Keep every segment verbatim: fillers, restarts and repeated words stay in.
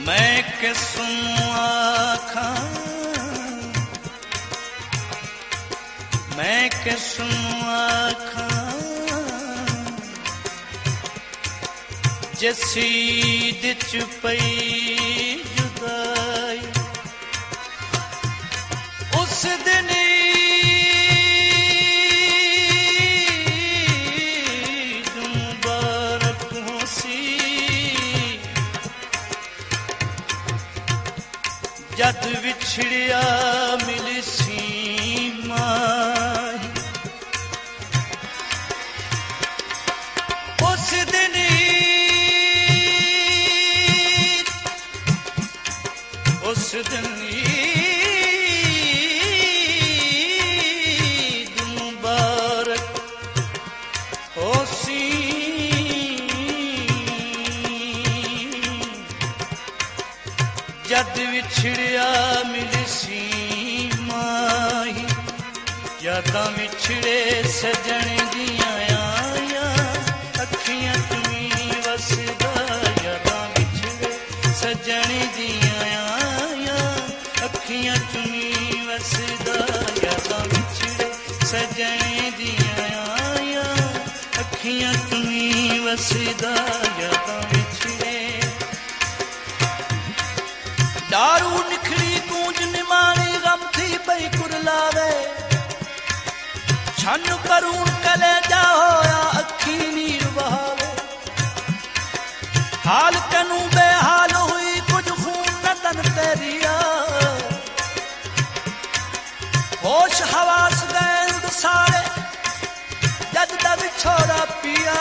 मैं किसूं आखां, मैं किसूं आखां, जसी दिच पई जुदाई उस दिन मुबारक होसी जद विछड़िया मिलसी माही उस दिन उस दिन ईद मुबारक होसी जद विछड़िया मिलसी माही यादां विछड़े सजण दियां आया अखियां तुमी वसदा यादां विछड़े सजण दियां आया अखियां तुमी वसदा यादां विछड़े सजण दियां आया अखियां तुमी वसदा यादां विछड़े दारू निखड़ी गूंज निमाणी गम थी पई कुरलावे छन करूं कले जा होया अखी नीर बहावे हाल कनू बेहाल हुई कुछ खून न तन तेरिया होश हवास गए सारे जद दा विछोड़ा पिया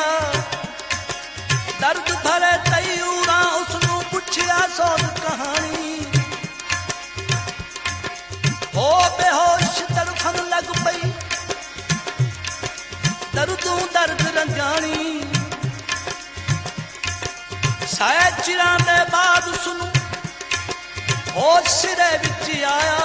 दर्द भरे तयूरा उसनू पुछया सोच कहानी हो बेहोश तड़फन लग पई दर्दों दर्द रंजानी शायद चिरां दे बाद सुनू होश सिरे विच आया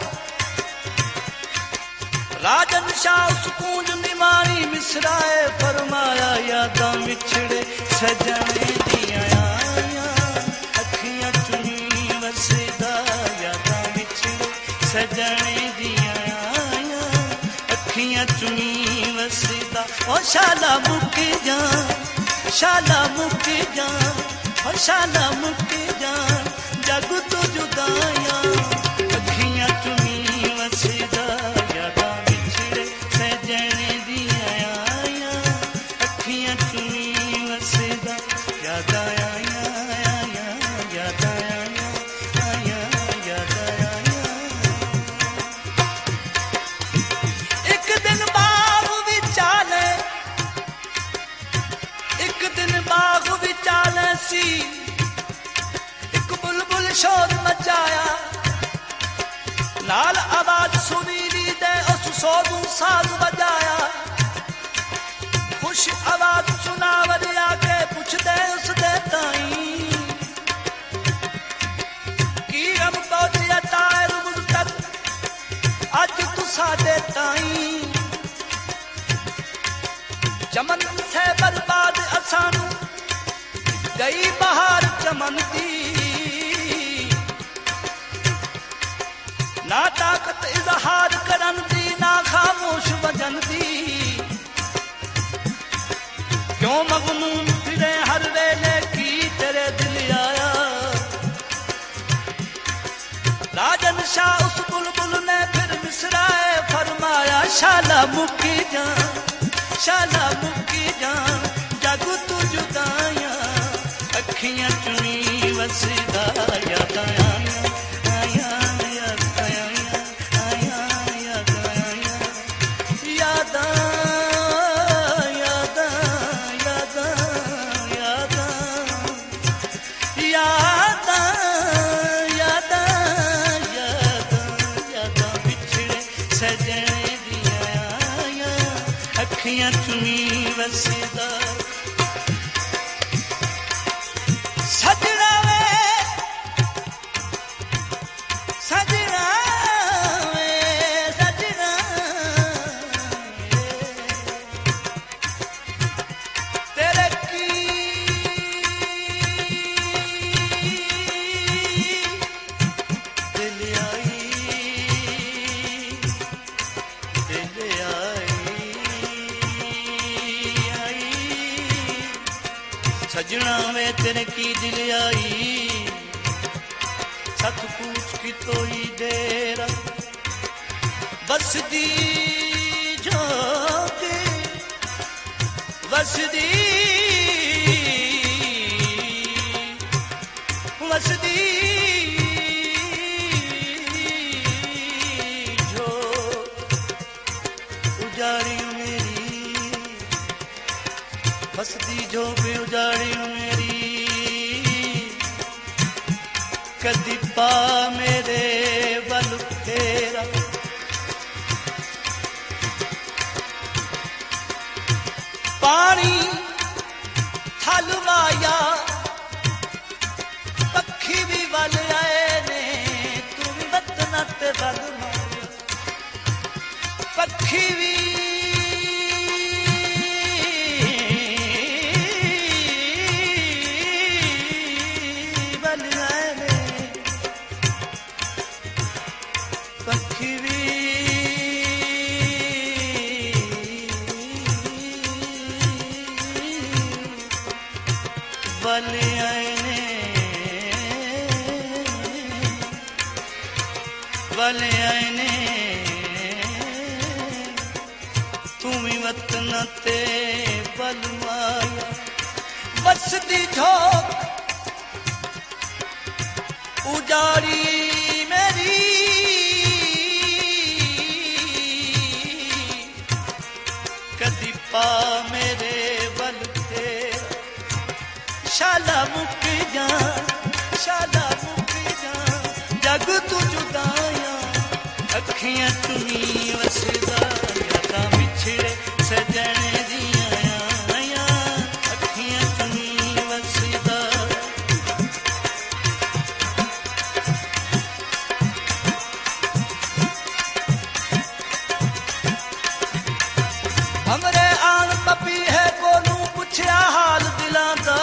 राजन शाह सुकून निमाणी मिसराए फरमाया यादां विछड़े सजने दियां आया अखियां चुनी वसदा यादां विछड़े सजने दियां आया अखियां चुनी वसदा ओ शाला मुक जा शाला मुक जा ओ शाला मुक जा जग तो जुदाया अखियां चुनी वसदा यादां विछड़े सजने दियां आया अखियां चुनी वसदा यादां आया आया यादां आया आया यादां आया एक दिन बाग विचाले एक दिन बाग विचाले सी एक बुलबुल शोर मचाया नाल आवाज सुरीली दे उस सोदू साज बजाया खुश आवाज सुनावर आके पुछ दे उस दे ताई की हम पहुंचिया तार मुझ तक अज तू साडे ताई चमन से बर्बाद असानू गई बहार चमन दी ना ताकत इजहार करन दी ना खामोश वजन दी क्यों मगनून फिरे हर वेले की तेरे दिल आया राजन शाह उस बुलबुल ने फिर मिसराए फरमाया शाला मुकी जा शाला मुकी जा जग तू जुदाया अखियां चुनी वसदा यादां आया आया यादां आया आया यादां आया यादां यादां यादां यादां यादां यादां यादां यादां विछड़े सजने दियां आया अखियां चुनी वसदा सजना वे सजना वे सजना तेरे की तेरे की दिल आई सत पूछ की तोई देर बसदी जोगे वसदी वसदी जो उजाड़ी मेरी बसदी जो भी उजाड़ी मेरी कदी पा मेरे बल फेरा पानी थलवाया पक्षी भी वल आए ने तू भी वतना ते बल माया पक्षी भी वल आए ने पक्षी भी वल आए ने वल आए ने तुम्हें वतन ते बल माया बसदी झोंक उजाड़ी मेरी कदी पा मेरे बल फेर शाला मुक जा शाला मुक जा जग तू जुदाया अखियां तुमी वसदा यादा बिछड़े सजन दिया आया अखियां तुमी वसदा हमरे आन पपी है कोनू पुछया हाल दिलां दा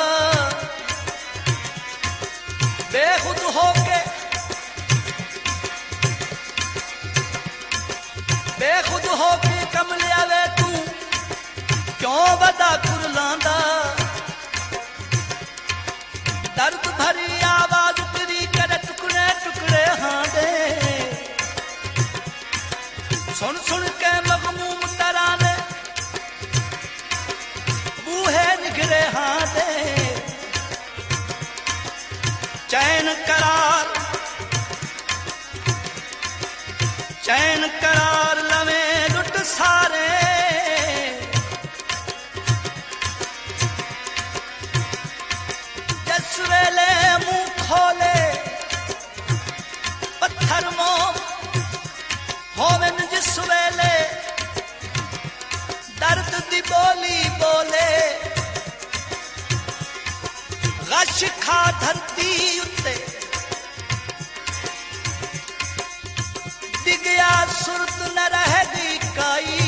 बेखुद होके बेखुद होके कमलिया वे तू क्यों बदा कुरलांदा दर्द भरी आवाज तेरी करे टुकड़े टुकड़े हाँ दे सुन सुन के मगमूम तराने बूहे निगरे हाँ दे चैन करार चैन करार लवे लुट सारे जिस वेले मुंह खोले पत्थर मोम होवन जिस वेले दर्द दी बोली बोले गश खा धरती उत्ते डिगया सुरत न रहेगी काई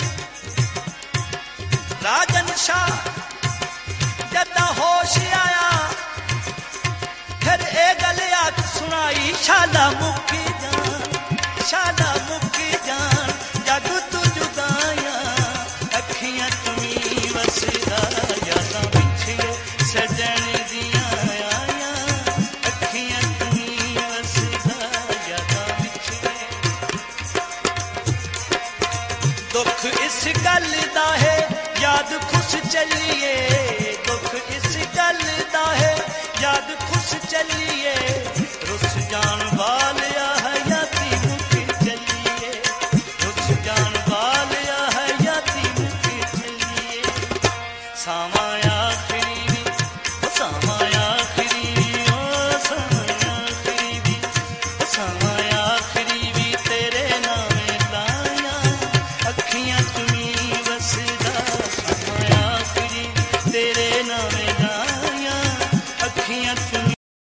राजन शाह जदा होश आया फिर ए गल आख सुनाई शाला मुकी जान शाला मुकी जान जग तू जुदाया अखियां तुमी वसदा यादा बिछड़े सजन दिया आया अखियां तुमी वसदा यादा बिछड़े दुख इस गल दा है याद खुश चलिए